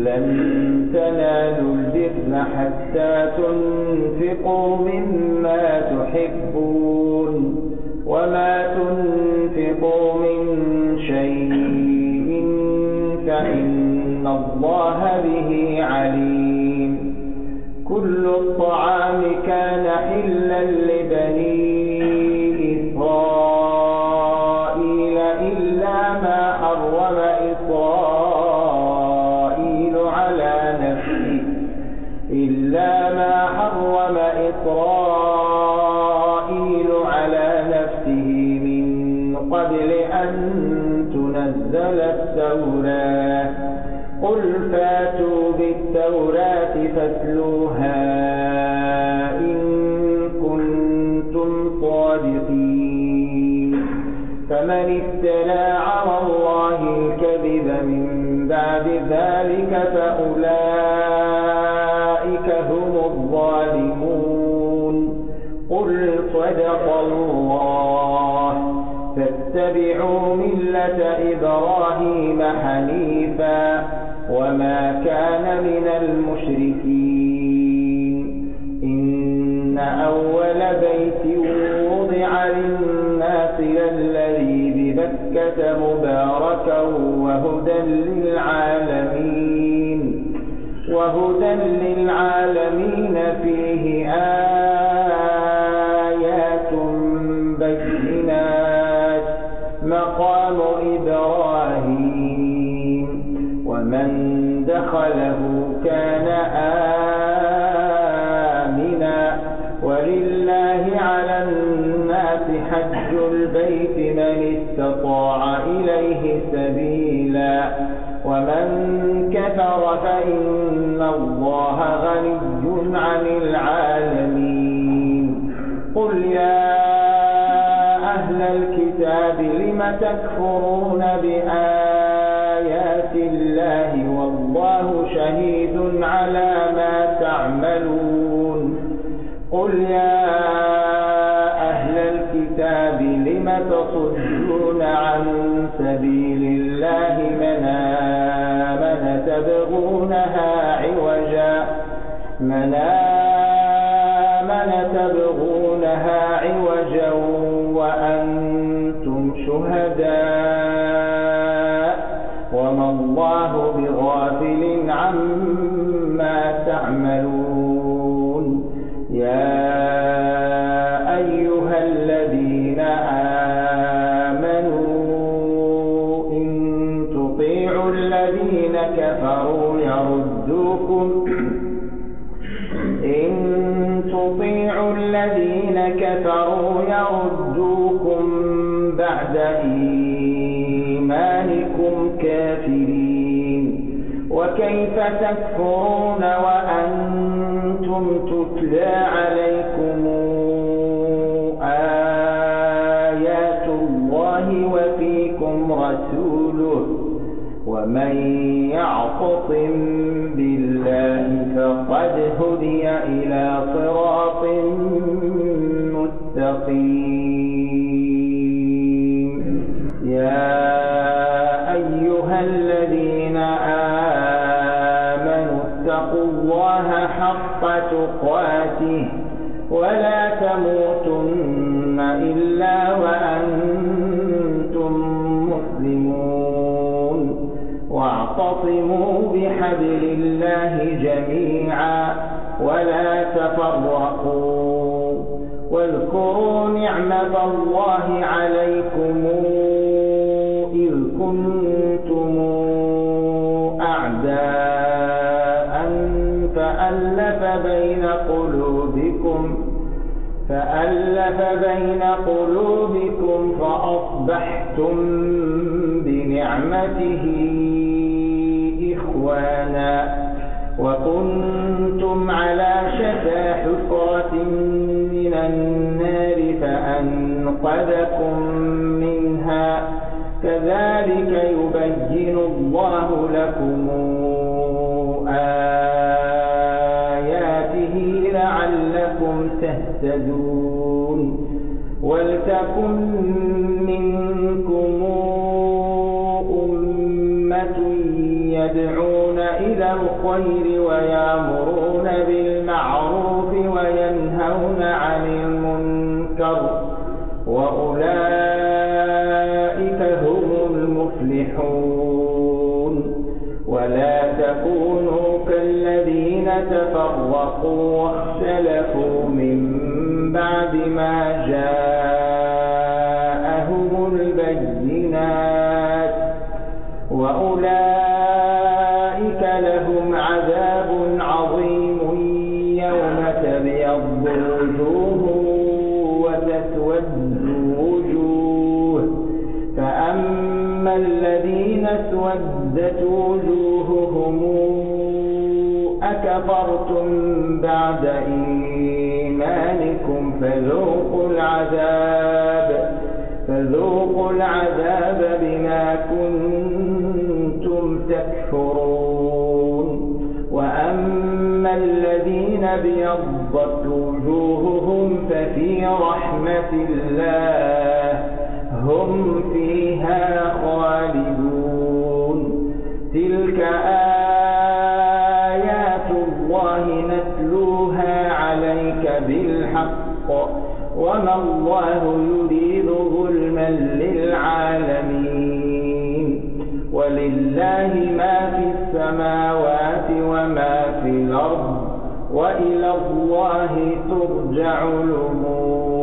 لن تنالوا البر حتى تنفقوا مما تحبون وما تنفقوا من شيء فإن الله به عليم. كل الطعام كان حلا لبني إسرائيل إلا ما حرم إسرائيل على نفسه من قبل أن تنزل التوراة. قل فاتوا بالتوراة فاتلوها إن كنتم صادقين. فمن افترى على الله الكذب من بعد ذلك فأولئك هم الظالمون. قل صدق الله. فاتبعوا ملة إبراهيم حنيفا وما كان من المشركين. إن أول بيت وضع للناس للذي ببكة مباركا وهدى للعالمين فيه آيات بينات مقام إبراهيم ومن دخله كان آمنا ولله على الناس حج البيت من استطاع إليه سبيلا ومن كفر فإن الله غني عن العالمين. قل يا أهل الكتاب لم تكفرون بآيات الله والله شهيد على ما تعملون. قل يا أهل الكتاب لم تصدون عن سبيل الله من آمن تبغونها عوجا وأنتم شهداء وما الله بغافل عما تعملون. يا أيها الذين آمنوا إن تطيعوا الذين كفروا يردوكم بعد إيمانكم كافرين. وكيف تكفرون وأنتم تتلى عليكم آيات الله وفيكم رسوله ومن يعتصم بالله فقد هدي إلى صراط مستقيم. يا أيها الذين آمنوا اتقوا الله حق تقاته ولا تموتن إلا وأنتم مسلمون. واعتصموا بحبل الله جميعا ولا تفرقوا. واذكروا نعمة الله عليكم إذ كنتم أعداء فألف بين قلوبكم فأصبحتم بنعمته إخوانا وكنتم على شفا حفرة من النار فأنقذكم منها. كذلك يبين الله لكم آياته لعلكم تهتدون. ولتكن منكم أمة يدعون إلى الخير ويأمرون بالمعروف وينهون عن المنكر وأولئك هم المفلحون ولا تكونوا كالذين تفرقوا واختلفوا من بعد ما جاءهم البينات وأولئك لهم عذاب عظيم يوم تبيض وجوه وتسود وجوه فأما الذين اسودت وجوههم أكفرتم بعد إيمانكم فذوقوا العذاب بما كنتم تكفرون وأما الذين ابيضت وجوههم ففي رحمة الله هم فيها خالدون تلك آيات الله نتلوها عليك بالحق وما الله يريد ظلما للعالمين ولله ما في السماوات وما في الأرض وإلى الله ترجع الأمور